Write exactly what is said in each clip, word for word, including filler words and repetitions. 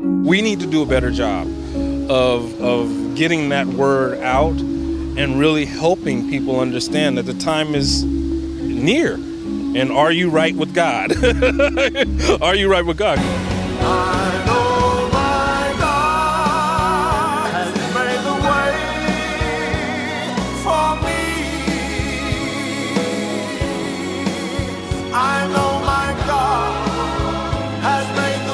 We need to do a better job of, of getting that word out and really helping people understand that the time is near. And are you right with God? Are you right with God? I know my God has made the way for me. I know my God has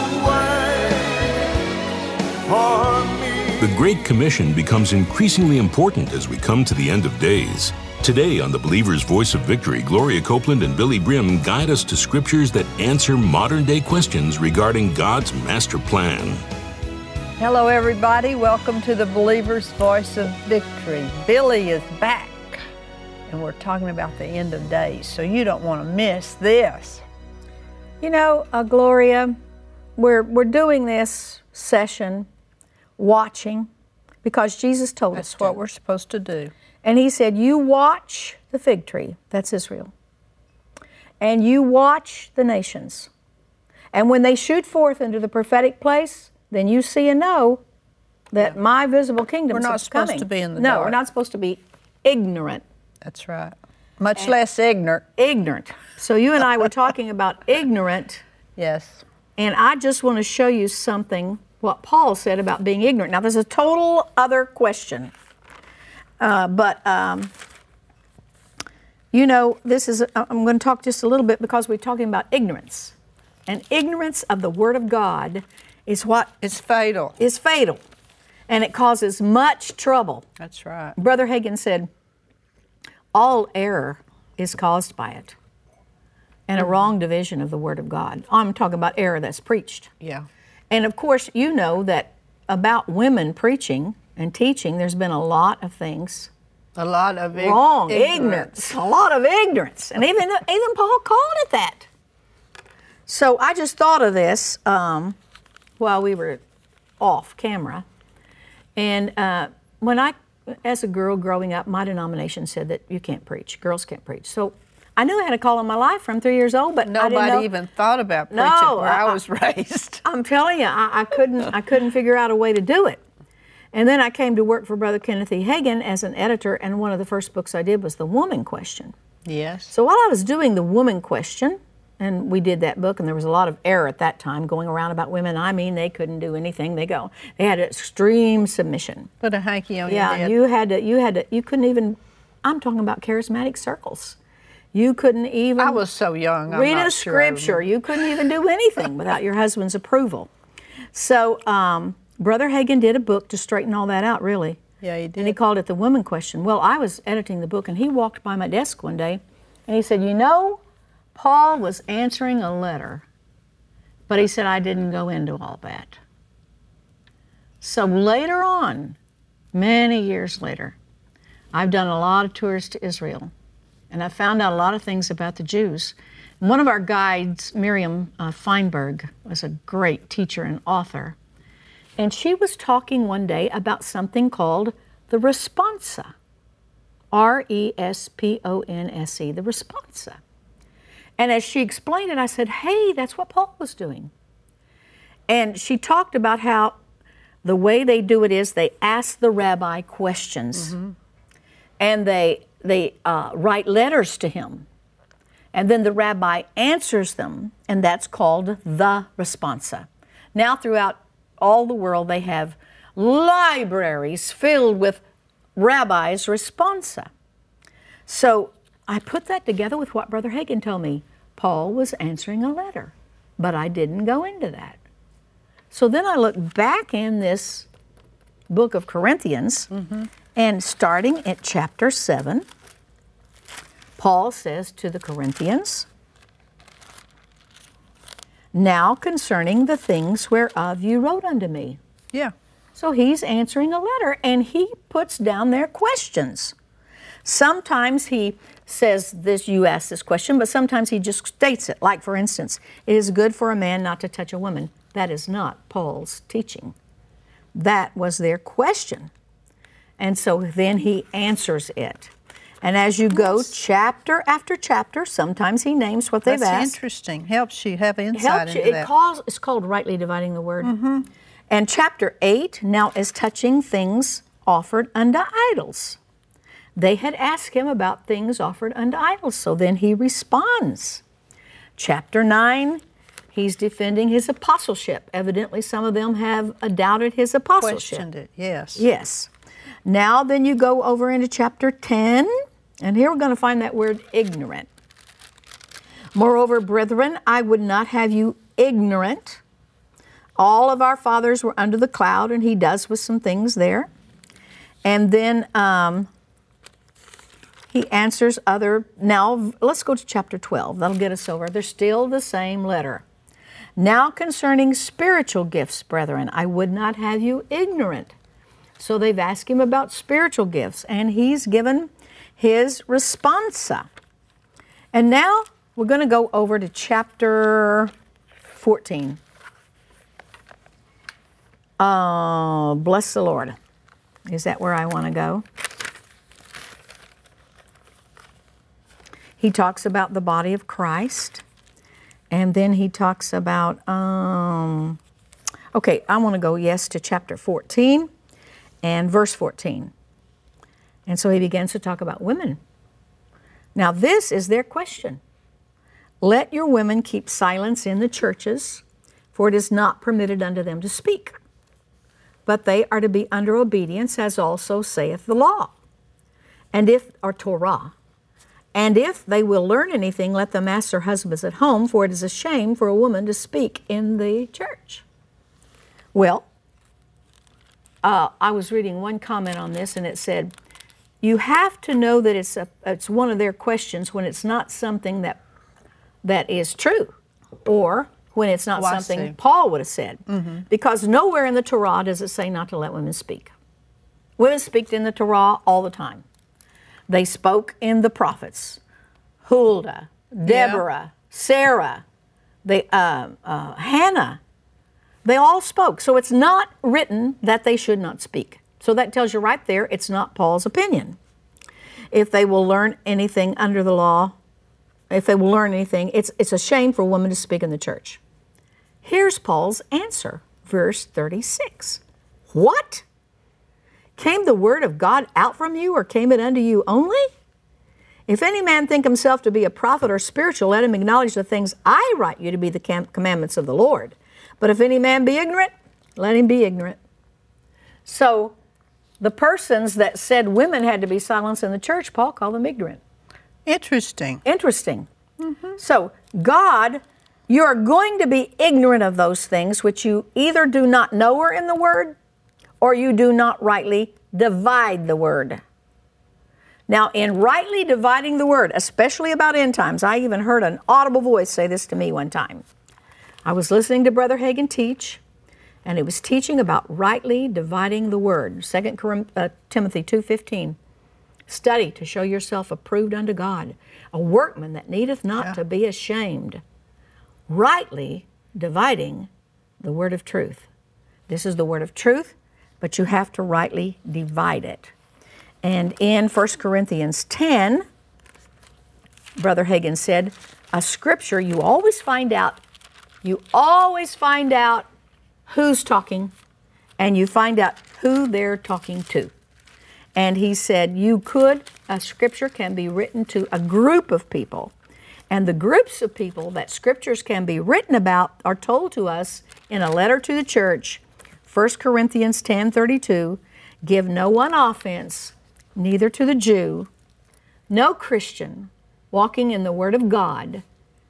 made the way for me. The Great Commission becomes increasingly important as we come to the end of days. Today on The Believer's Voice of Victory, Gloria Copeland and Billy Brim guide us to scriptures that answer modern-day questions regarding God's master plan. Hello, everybody. Welcome to The Believer's Voice of Victory. Billy is back, and we're talking about the end of days, so you don't want to miss this. You know, uh, Gloria, we're, we're doing this session, watching, because Jesus told That's us to. what we're supposed to do. And he said, you watch the fig tree, that's Israel, and you watch the nations. And when they shoot forth into the prophetic place, then you see and know that yeah. my visible kingdom is coming. We're not supposed to be in the no, dark. No, we're not supposed to be ignorant. That's right. Much and less ignorant. Ignorant. So you and I were talking about ignorant. Yes. And I just want to show you something, what Paul said about being ignorant. Now, there's a total other question. Uh, but, um, you know, this is, I'm going to talk just a little bit because we're talking about ignorance. And ignorance of the Word of God is what? It's fatal. Is fatal. And it causes much trouble. That's right. Brother Hagin said, all error is caused by it. And a wrong division of the Word of God. I'm talking about error that's preached. Yeah. And of course, you know that about women preaching and teaching, there's been a lot of things. A lot of ig- wrong, ignorance. ignorance. A lot of ignorance. And even, even Paul called it that. So I just thought of this um, while we were off camera. And uh, when I, as a girl growing up, my denomination said that you can't preach. Girls can't preach. So I knew I had a call in my life from three years old, but nobody I didn't know. even thought about preaching no, where I, I was raised. I'm telling you, I, I couldn't. I couldn't figure out a way to do it. And then I came to work for Brother Kenneth E. Hagin as an editor, and one of the first books I did was The Woman Question. Yes. So while I was doing The Woman Question, and we did that book, and there was a lot of error at that time going around about women. I mean, they couldn't do anything. They go, they had extreme submission. Put a hanky on yeah, your head. Yeah, you had to. You had to. You couldn't even. I'm talking about charismatic circles. You couldn't even. I was so young. I'm read not a sure scripture. You couldn't even do anything without your husband's approval. So. Um, Brother Hagin did a book to straighten all that out, really. Yeah, he did. And he called it The Woman Question. Well, I was editing the book, and he walked by my desk one day, and he said, you know, Paul was answering a letter, but he said, I didn't go into all that. So later on, many years later, I've done a lot of tours to Israel, and I found out a lot of things about the Jews. One of our guides, Miriam uh, Feinberg, was a great teacher and author. And she was talking one day about something called the responsa, R E S P O N S E, the responsa. And as she explained it, I said, hey, that's what Paul was doing. And she talked about how the way they do it is they ask the rabbi questions, mm-hmm. and they, they uh, write letters to him. And then the rabbi answers them, and that's called the responsa. Now throughout all the world, they have libraries filled with rabbis' responsa. So I put that together with what Brother Hagin told me. Paul was answering a letter, but I didn't go into that. So then I looked back in this book of Corinthians, mm-hmm. and starting at chapter seven, Paul says to the Corinthians, now concerning the things whereof you wrote unto me. Yeah. So he's answering a letter, and he puts down their questions. Sometimes he says this, you ask this question, but sometimes he just states it. Like, for instance, it is good for a man not to touch a woman. That is not Paul's teaching. That was their question. And so then he answers it. And as you go chapter after chapter, sometimes he names what they've That's asked. Interesting. Helps you have insight Helps into you. that. It calls, it's called rightly dividing the word. Mm-hmm. And chapter eight now is touching things offered unto idols. They had asked him about things offered unto idols, so then he responds. Chapter nine, he's defending his apostleship. Evidently, some of them have doubted his apostleship. Questioned it, yes. Yes. Now then you go over into chapter ten, and here we're going to find that word ignorant. Moreover, brethren, I would not have you ignorant. All of our fathers were under the cloud, and he does with some things there. And then um, he answers other, now let's go to chapter twelve. That'll get us over. They're still the same letter. Now concerning spiritual gifts, brethren, I would not have you ignorant. So they've asked him about spiritual gifts, and he's given his responsa. And now we're going to go over to chapter fourteen. Oh, bless the Lord. Is that where I want to go? He talks about the body of Christ, and then he talks about, um, okay, I want to go, yes, to chapter fourteen and verse fourteen. And so he begins to talk about women. Now, this is their question. Let your women keep silence in the churches, for it is not permitted unto them to speak. But they are to be under obedience, as also saith the law. And if, or Torah, and if they will learn anything, let them ask their husbands at home, for it is a shame for a woman to speak in the church. Well, uh, I was reading one comment on this, and it said, you have to know that it's, a, it's one of their questions when it's not something that, that is true, or when it's not Oh, I something see. Paul would have said. Mm-hmm. Because nowhere in the Torah does it say not to let women speak. Women speak in the Torah all the time. They spoke in the prophets. Huldah, Deborah, Sarah, they, uh, uh, Hannah. They all spoke. So it's not written that they should not speak. So that tells you right there it's not Paul's opinion. If they will learn anything under the law, if they will learn anything, it's, it's a shame for a woman to speak in the church. Here's Paul's answer, verse thirty-six. What? Came the word of God out from you, or came it unto you only? If any man think himself to be a prophet or spiritual, let him acknowledge the things I write you to be the commandments of the Lord. But if any man be ignorant, let him be ignorant. So the persons that said women had to be silenced in the church, Paul called them ignorant. Interesting. Interesting. Mm-hmm. So God, you are going to be ignorant of those things which you either do not know are in the Word, or you do not rightly divide the Word. Now, in rightly dividing the Word, especially about end times, I even heard an audible voice say this to me one time. I was listening to Brother Hagin teach, and he was teaching about rightly dividing the Word. Second Timothy two fifteen. Study to show yourself approved unto God, a workman that needeth not Yeah. to be ashamed, rightly dividing the word of truth. This is the word of truth, but you have to rightly divide it. And in First Corinthians ten, Brother Hagin said, a scripture you always find out, you always find out who's talking, and you find out who they're talking to. And he said, you could, a scripture can be written to a group of people. And the groups of people that scriptures can be written about are told to us in a letter to the church, First Corinthians ten thirty-two, give no one offense, neither to the Jew, no Christian walking in the Word of God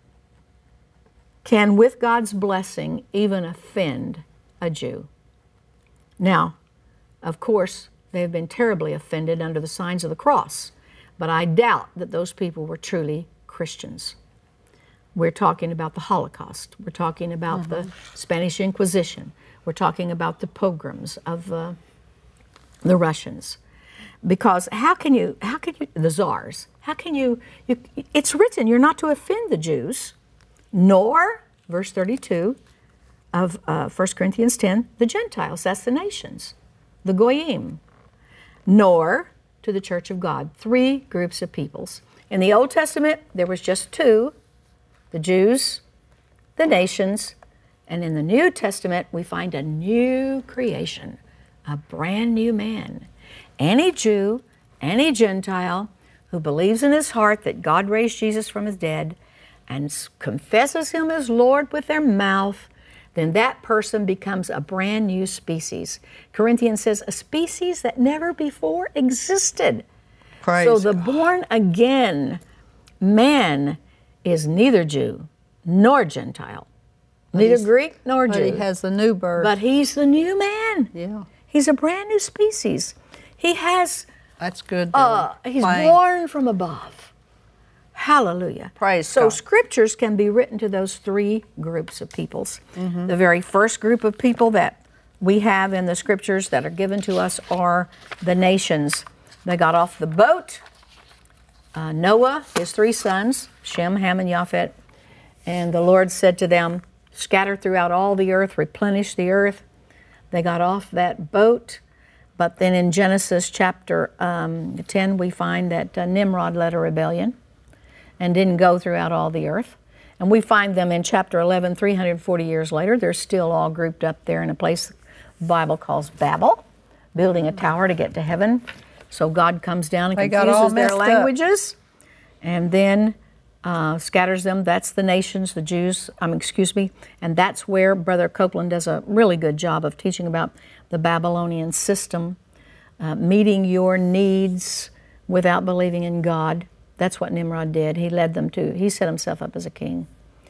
can with God's blessing even offend a Jew. Now, of course, they have been terribly offended under the signs of the cross, but I doubt that those people were truly Christians. We're talking about the Holocaust. We're talking about mm-hmm. the Spanish Inquisition. We're talking about the pogroms of uh, the Russians. Because how can you, how can you, the czars, how can you, you, it's written you're not to offend the Jews, nor, verse thirty-two of uh, First Corinthians ten, the Gentiles, that's the nations, the Goyim, nor to the church of God. Three groups of peoples. In the Old Testament, there was just two, the Jews, the nations, And in the New Testament, we find a new creation, a brand new man. Any Jew, any Gentile who believes in his heart that God raised Jesus from his dead and s- confesses him as Lord with their mouth, then that person becomes a brand new species. Corinthians says, a species that never before existed. Praise so the God. born again man is neither Jew nor Gentile, neither he's- Greek nor But Jew. he has the new birth. But he's the new man. Yeah. He's a brand new species. He has, That's good. uh, Dylan. he's Plain. born from above. Hallelujah. Praise so God. scriptures can be written to those three groups of peoples. Mm-hmm. The very first group of people that we have in the scriptures that are given to us are the nations. They got off the boat. Uh, Noah, his three sons, Shem, Ham, and Japheth, and the Lord said to them, scatter throughout all the earth, replenish the earth. They got off that boat. But then in Genesis chapter um, ten, we find that uh, Nimrod led a rebellion and didn't go throughout all the earth. And we find them in chapter eleven, three hundred forty years later. They're still all grouped up there in a place the Bible calls Babel, building a tower to get to heaven. So God comes down and They got all confuses their messed up. languages and then uh, scatters them. That's the nations, the Jews, um, excuse me. And that's where Brother Copeland does a really good job of teaching about the Babylonian system, uh, meeting your needs without believing in God. That's what Nimrod did. He led them to, he set himself up as a king.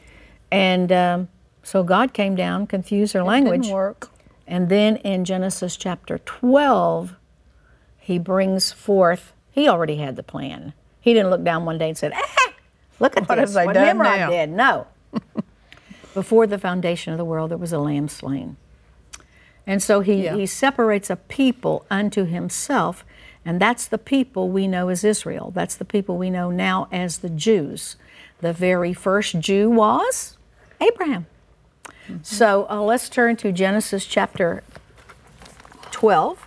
And um, so God came down, confused their language. Didn't work. And then in Genesis chapter twelve, he brings forth, he already had the plan. He didn't look down one day and said, ah, look at What this, have they what done Nimrod now?" did. No. Before the foundation of the world, there was a lamb slain. And so he, Yeah. he separates a people unto himself, and that's the people we know as Israel. That's the people we know now as the Jews. The very first Jew was Abraham. Mm-hmm. So uh, let's turn to Genesis chapter twelve,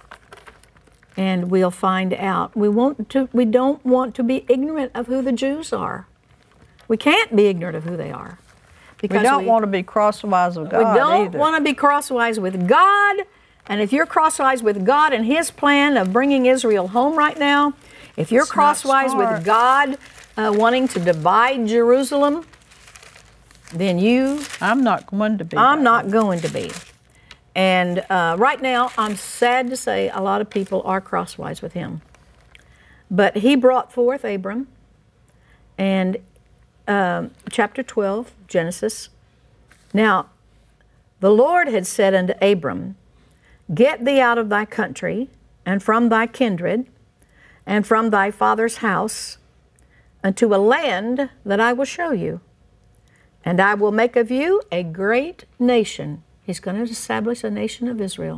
and we'll find out. We, want to, we don't want to be ignorant of who the Jews are. We can't be ignorant of who they are. We don't want to be crosswise with God we don't either. want to be crosswise with God. And if you're crosswise with God and His plan of bringing Israel home right now, if you're It's not crosswise smart. with God uh, wanting to divide Jerusalem, then you, I'm not going to be. I'm that not way. going to be. And uh, right now, I'm sad to say a lot of people are crosswise with Him. But He brought forth Abram, and um, chapter twelve, Genesis. Now, the Lord had said unto Abram, get thee out of thy country, and from thy kindred, and from thy father's house, unto a land that I will show you. And I will make of you a great nation. He's going to establish a nation of Israel.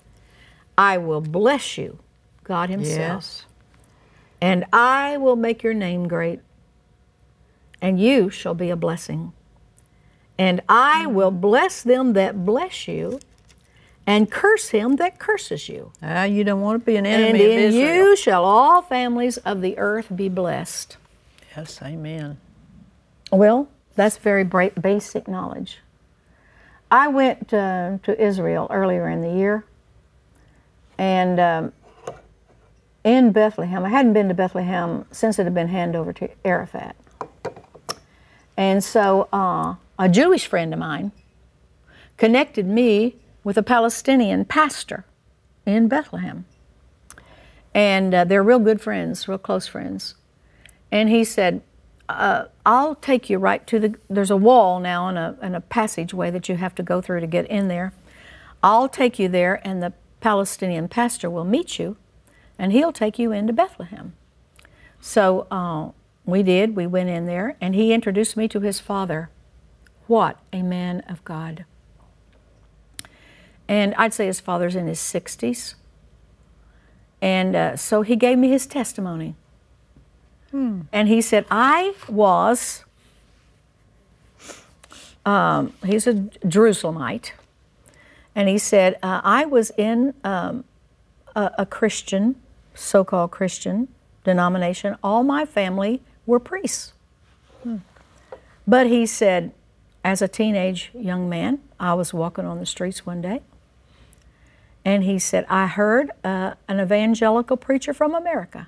I will bless you, God Himself. Yes. And I will make your name great, and you shall be a blessing. And I will bless them that bless you, and curse him that curses you. Ah, you don't want to be an And enemy of in Israel. you shall all families of the earth be blessed. Yes, amen. Well, that's very bra- basic knowledge. I went uh, to Israel earlier in the year, and um, in Bethlehem, I hadn't been to Bethlehem since it had been handed over to Arafat. And so uh, a Jewish friend of mine connected me with a Palestinian pastor in Bethlehem. And uh, they're real good friends, real close friends. And he said, uh, I'll take you right to the, there's a wall now and a, and a passageway that you have to go through to get in there. I'll take you there, and the Palestinian pastor will meet you, and he'll take you into Bethlehem. So uh, we did, we went in there, and he introduced me to his father. What a man of God. And I'd say his father's in his sixties. And uh, so he gave me his testimony. Hmm. And he said, I was, um, he's a Jerusalemite. And he said, uh, I was in um, a, a Christian, so-called Christian denomination. All my family were priests. Hmm. But he said, as a teenage young man, I was walking on the streets one day, and he said, I heard uh, an evangelical preacher from America,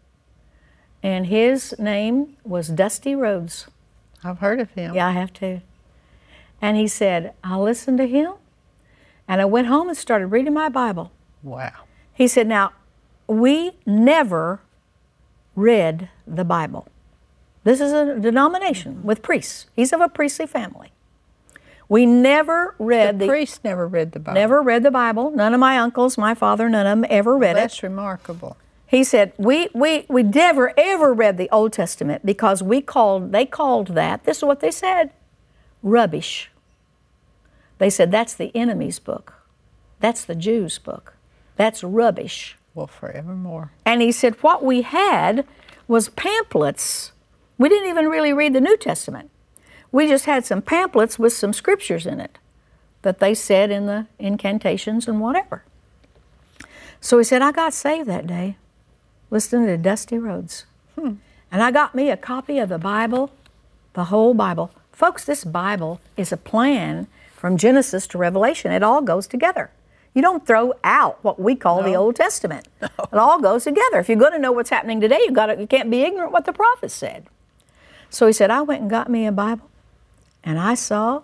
and his name was Dusty Rhodes. I've heard of him. Yeah, I have too. And he said, I listened to him, and I went home and started reading my Bible. Wow. He said, now, we never read the Bible. This is a denomination with priests. He's of a priestly family. We never read The the, priest never read the Bible. never read the Bible. None of my uncles, my father, none of them ever read it. That's remarkable. He said, we, we, we never ever read the Old Testament because we called, they called that, this is what they said, rubbish. They said, that's the enemy's book. That's the Jews' book. That's rubbish. Well, forevermore. And he said, what we had was pamphlets. We didn't even really read the New Testament. We just had some pamphlets with some scriptures in it that they said in the incantations and whatever. So he said, I got saved that day listening to Dusty Rhodes. Hmm. And I got me a copy of the Bible, the whole Bible. Folks, this Bible is a plan from Genesis to Revelation. It all goes together. You don't throw out what we call no. the Old Testament. No. It all goes together. If you're going to know what's happening today, you got to, you can't be ignorant what the prophets said. So he said, I went and got me a Bible, and I saw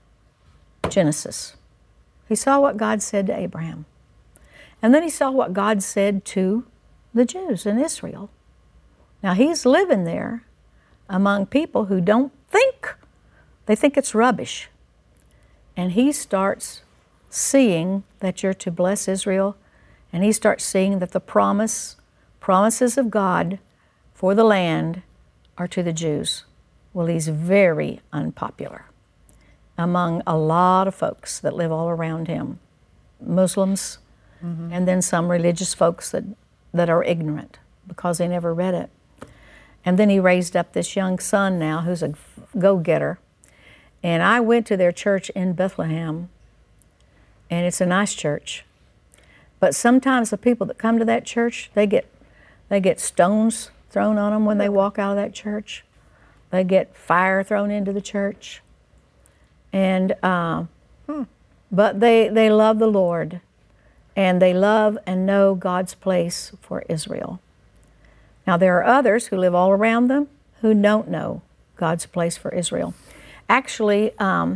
Genesis. He saw what God said to Abraham. And then he saw what God said to the Jews in Israel. Now he's living there among people who don't think, they think it's rubbish. And he starts seeing that you're to bless Israel, and he starts seeing that the promise, promises of God for the land are to the Jews. Well, he's very unpopular among a lot of folks that live all around him, Muslims, mm-hmm. and then some religious folks that, that are ignorant because they never read it. And then he raised up this young son now who's a go-getter. And I went to their church in Bethlehem, and it's a nice church. But sometimes the people that come to that church, they get, they get stones thrown on them when they walk out of that church. They get fire thrown into the church. And, uh, hmm. but they, they love the Lord, and they love and know God's place for Israel. Now, there are others who live all around them who don't know God's place for Israel. Actually, um,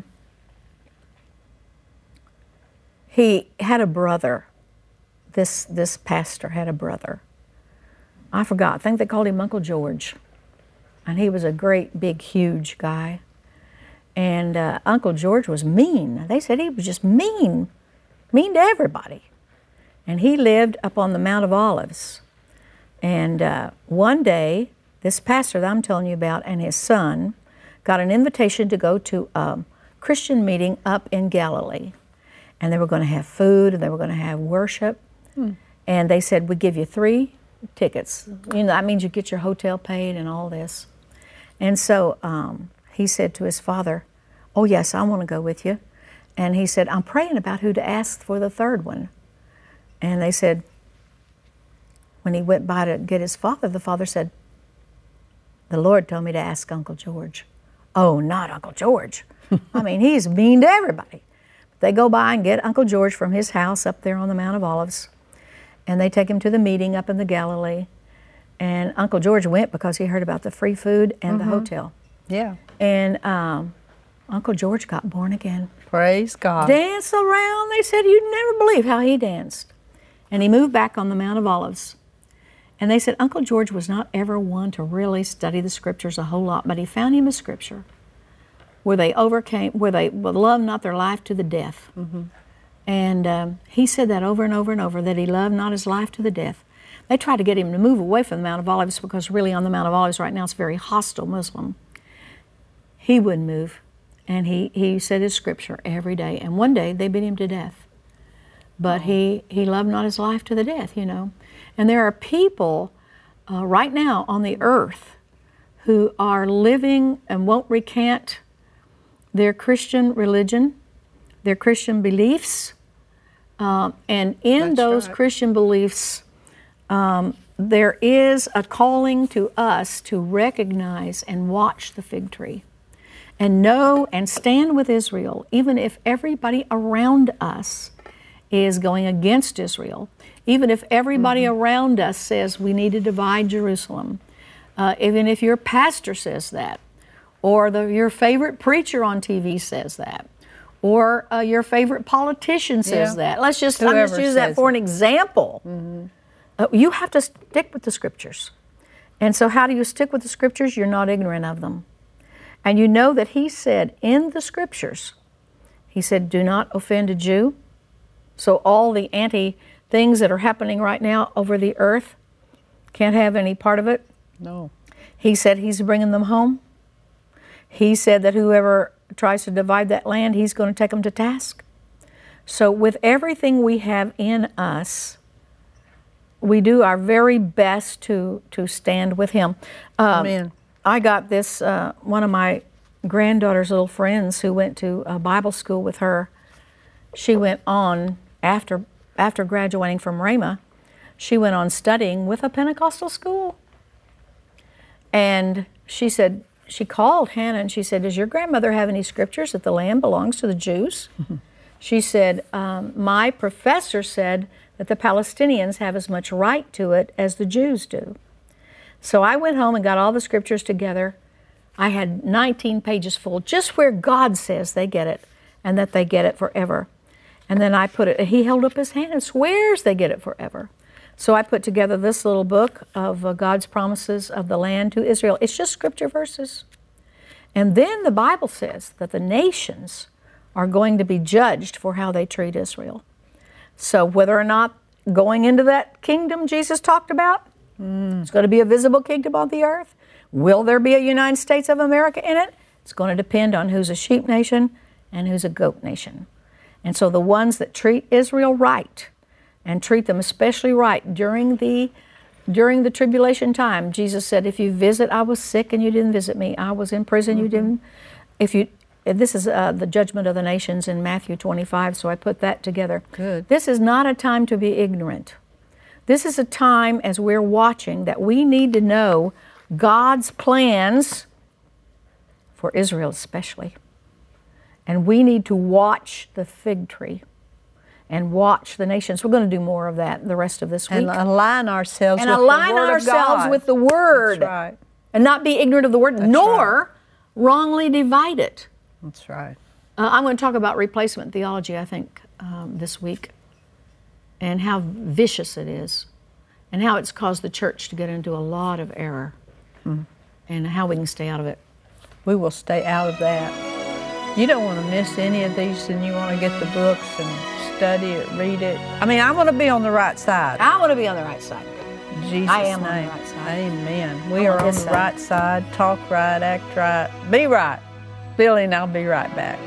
he had a brother. This, this pastor had a brother. I forgot. I think they called him Uncle George. And he was a great, big, huge guy. And uh, Uncle George was mean. They said he was just mean, mean to everybody. And he lived up on the Mount of Olives. And uh, one day, this pastor that I'm telling you about and his son got an invitation to go to a Christian meeting up in Galilee. And they were going to have food, and they were going to have worship. Hmm. And they said, we give you three tickets. You know, that means you get your hotel paid and all this. And so um, he said to his father, oh yes, I want to go with you. And he said, I'm praying about who to ask for the third one. And they said, when he went by to get his father, the father said, the Lord told me to ask Uncle George. Oh, not Uncle George. I mean, he's mean to everybody. They go by and get Uncle George from his house up there on the Mount of Olives, and they take him to the meeting up in the Galilee. And Uncle George went because he heard about the free food and mm-hmm. the hotel. Yeah. And um, Uncle George got born again. Praise God. Danced around. They said you'd never believe how he danced. And he moved back on the Mount of Olives. And they said Uncle George was not ever one to really study the scriptures a whole lot, but he found him a scripture where they overcame, where they loved not their life to the death. Mm-hmm. And um, he said that over and over and over, that he loved not his life to the death. They tried to get him to move away from the Mount of Olives because really on the Mount of Olives right now it's very hostile Muslim. He wouldn't move. And he, he said his scripture every day. And one day they beat him to death. But he, he loved not his life to the death, you know. And there are people uh, right now on the earth who are living and won't recant their Christian religion, their Christian beliefs. Um, and in That's those right. Christian beliefs, um, there is a calling to us to recognize and watch the fig tree. and know and stand with Israel, even if everybody around us is going against Israel, even if everybody mm-hmm. around us says we need to divide Jerusalem, uh, even if your pastor says that, or the, your favorite preacher on T V says that, or uh, your favorite politician says Yeah. that. Let's just, Whoever I'm just use that says for an it. example. Mm-hmm. Uh, you have to stick with the scriptures. And so how do you stick with the scriptures? You're not ignorant of them. And you know that he said in the scriptures, he said, do not offend a Jew. So all the anti things that are happening right now over the earth can't have any part of it. No. He said he's bringing them home. He said that whoever tries to divide that land, he's going to take them to task. So with everything we have in us, we do our very best to, to stand with him. Um, Amen. I got this, uh, one of my granddaughter's little friends who went to uh, Bible school with her. She went on, after, after graduating from Rhema, she went on studying with a Pentecostal school. And she said, she called Hannah and she said, does your grandmother have any scriptures that the land belongs to the Jews? She said, um, my professor said that the Palestinians have as much right to it as the Jews do. So I went home and got all the scriptures together. I had nineteen pages full, just where God says they get it and that they get it forever. And then I put it, he held up his hand and swears they get it forever. So I put together this little book of uh, God's promises of the land to Israel. It's just scripture verses. And then the Bible says that the nations are going to be judged for how they treat Israel. So whether or not going into that kingdom Jesus talked about, mm. it's going to be a visible kingdom on the earth. Will there be a United States of America in it? It's going to depend on who's a sheep nation and who's a goat nation. And so the ones that treat Israel right and treat them especially right during the during the tribulation time, Jesus said, if you visit, I was sick and you didn't visit me. I was in prison, mm-hmm. you didn't. If you, this is uh, the judgment of the nations in Matthew twenty-five, so I put that together. Good. This is not a time to be ignorant. This is a time, as we're watching, that we need to know God's plans for Israel especially. And we need to watch the fig tree and watch the nations. We're going to do more of that the rest of this week. And align ourselves and with align the Word ourselves of God. with the Word. That's right. And not be ignorant of the Word, That's nor right. wrongly divide it. That's right. Uh, I'm going to talk about replacement theology, I think, um, this week, and how vicious it is, and how it's caused the church to get into a lot of error, hmm. and how we can stay out of it. We will stay out of that. You don't want to miss any of these, and you want to get the books and study it, read it. I mean, I want to be on the right side. I want to be on the right side. In Jesus' I am name. on the right side. Amen. We I'm are on on this the side. right side. Talk right, act right, be right. Billy and I'll be right back.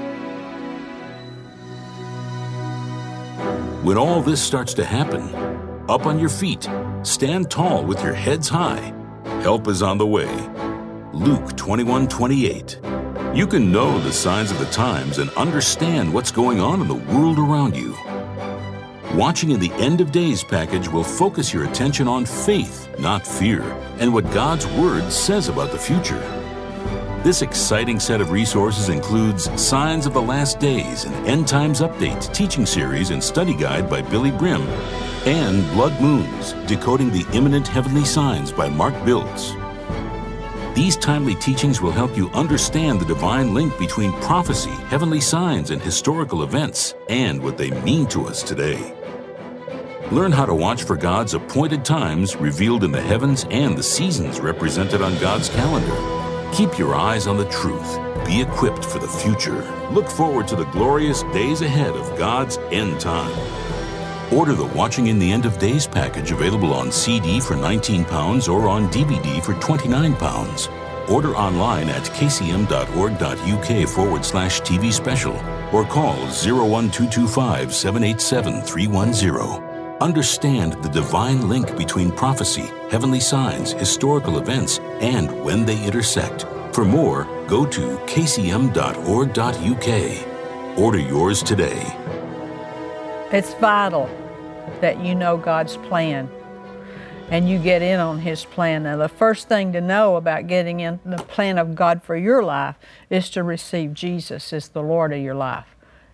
When all this starts to happen, up on your feet, stand tall with your heads high. Help is on the way. Luke twenty-one twenty-eight. You can know the signs of the times and understand what's going on in the world around you. Watching in the End of Days package will focus your attention on faith, not fear, and what God's Word says about the future. This exciting set of resources includes Signs of the Last Days, an End Times Update teaching series and study guide by Billy Brim, and Blood Moons, Decoding the Imminent Heavenly Signs by Mark Biltz. These timely teachings will help you understand the divine link between prophecy, heavenly signs, and historical events, and what they mean to us today. Learn how to watch for God's appointed times revealed in the heavens and the seasons represented on God's calendar. Keep your eyes on the truth. Be equipped for the future. Look forward to the glorious days ahead of God's end time. Order the Watching in the End of Days package, available on C D for nineteen pounds or on D V D for twenty-nine pounds. Order online at kcm.org.uk forward slash TV special or call zero one two two five, seven eight seven, three one zero. Understand the divine link between prophecy, heavenly signs, historical events, and when they intersect. For more, go to k c m dot org dot u k. Order yours today. It's vital that you know God's plan. and you get in on His plan. Now, the first thing to know about getting in the plan of God for your life is to receive Jesus as the Lord of your life.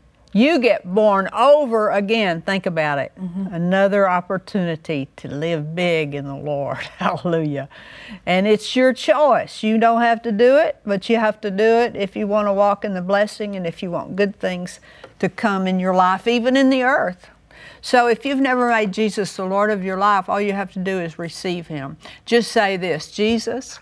You get born over again. Think about it. Mm-hmm. Another opportunity to live big in the Lord. Hallelujah. And it's your choice. You don't have to do it, but you have to do it if you want to walk in the blessing and if you want good things to come in your life, even in the earth. So if you've never made Jesus the Lord of your life, all you have to do is receive Him. Just say this: Jesus,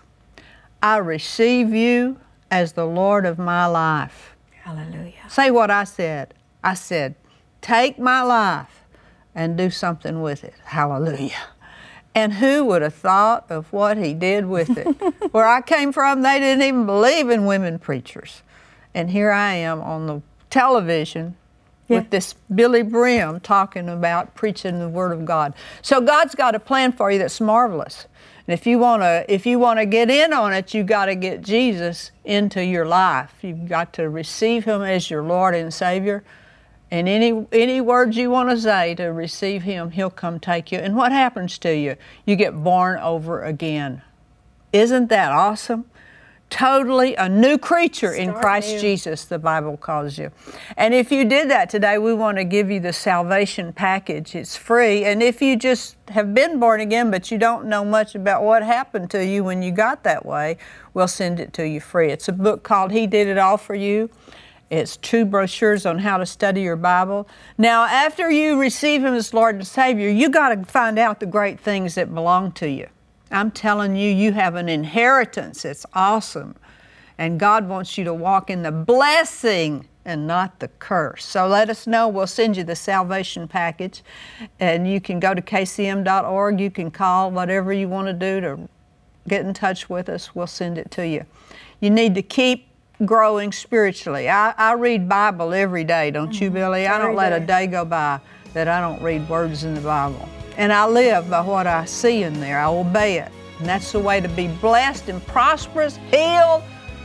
I receive you as the Lord of my life. Hallelujah. Say what I said. I said, take my life and do something with it. Hallelujah. And who would have thought of what He did with it? Where I came from, they didn't even believe in women preachers. And here I am on the television yeah. with this Billy Brim talking about preaching the Word of God. So God's got a plan for you that's marvelous. And if you want to, if you want to get in on it, you got to get Jesus into your life. You've got to receive Him as your Lord and Savior. And any any words you want to say to receive Him, He'll come take you. And what happens to you? You get born over again. Isn't that awesome? Totally a new creature Start in Christ new. Jesus, the Bible calls you. And if you did that today, we want to give you the salvation package. It's free. And if you just have been born again, but you don't know much about what happened to you when you got that way, we'll send it to you free. It's a book called He Did It All For You. It's two brochures on how to study your Bible. Now, after you receive Him as Lord and Savior, you got to find out the great things that belong to you. I'm telling you, you have an inheritance. It's awesome. And God wants you to walk in the blessing and not the curse. So let us know. We'll send you the salvation package. And you can go to K C M dot org. You can call, whatever you want to do to get in touch with us. We'll send it to you. You need to keep growing spiritually. I, I read Bible every day, don't mm-hmm. you, Billy? I don't let a day go by that I don't read words in the Bible. And I live by what I see in there. I obey it. And that's the way to be blessed and prosperous, healed,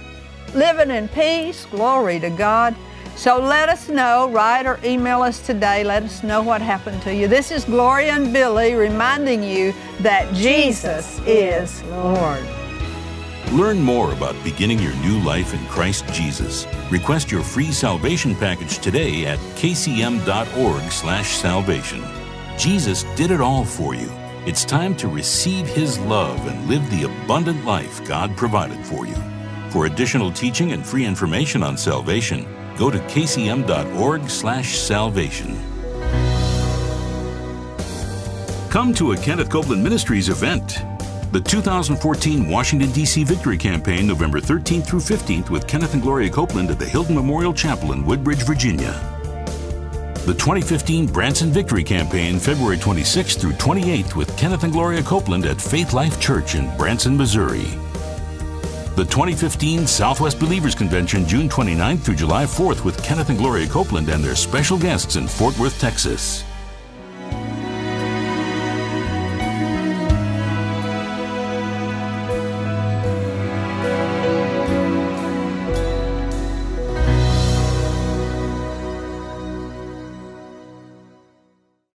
living in peace. Glory to God. So let us know. Write or email us today. Let us know what happened to you. This is Gloria and Billy reminding you that Jesus is Lord. Learn more about beginning your new life in Christ Jesus. Request your free salvation package today at K C M dot org slash salvation. Jesus did it all for you. It's time to receive His love and live the abundant life God provided for you. For additional teaching and free information on salvation, go to K C M dot org slash salvation. Come to a Kenneth Copeland Ministries event. The two thousand fourteen Washington, D C Victory Campaign, November thirteenth through fifteenth, with Kenneth and Gloria Copeland at the Hilton Memorial Chapel in Woodbridge, Virginia. The twenty fifteen Branson Victory Campaign, February twenty-sixth through twenty-eighth, with Kenneth and Gloria Copeland at Faith Life Church in Branson, Missouri. The twenty fifteen Southwest Believers Convention, June twenty-ninth through July fourth, with Kenneth and Gloria Copeland and their special guests in Fort Worth, Texas.